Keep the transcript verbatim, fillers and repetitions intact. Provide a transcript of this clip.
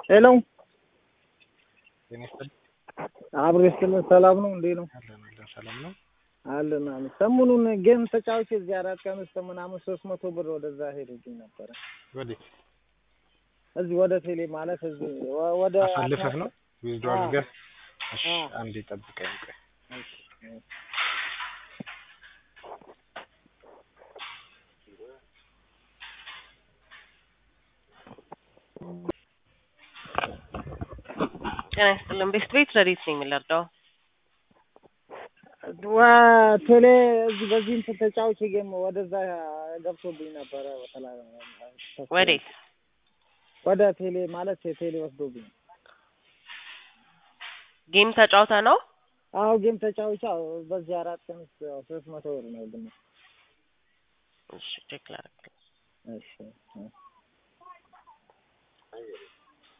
ሄሎ የኔስተል አብሬስተን ሰላም ነው እንዴ ነው አለን አለን ሰላም ነው አለን አለን ሰሞኑን ጌም ተጫውቼ እዚህ አራት ቀን ውስጥ ምናምን ሶስት መቶ ብር ወደዛ ሄደኝ ነበር ወዴት እዚህ ወደ ቴሌ ማለት እዚህ ወደ አሳልፈህ ነው ዊዝድሮ አድርገህ እሺ አዎ አንዴ ጠብቀኝ ቆይ እሺ ጤና ይስጥልን ቤስት ቤት ረዲት ነኝ የምንረዳው ወቴሌ እዚህ በዚህ እንትን ተጫውቼ ጌም ወደዛ ገብቶብኝ ነበር በተላለ ወዴት ወደ ቴሌ ማለት ቴሌ ወስዶብኝ ጌም ተጫውታ ነው አዎ ጌም ተጫውቼ በዚህ አራት ቀን ውስጥ ሶስት መቶ ብር ነው ግን እሺ ቼክ ላድርግ እሺ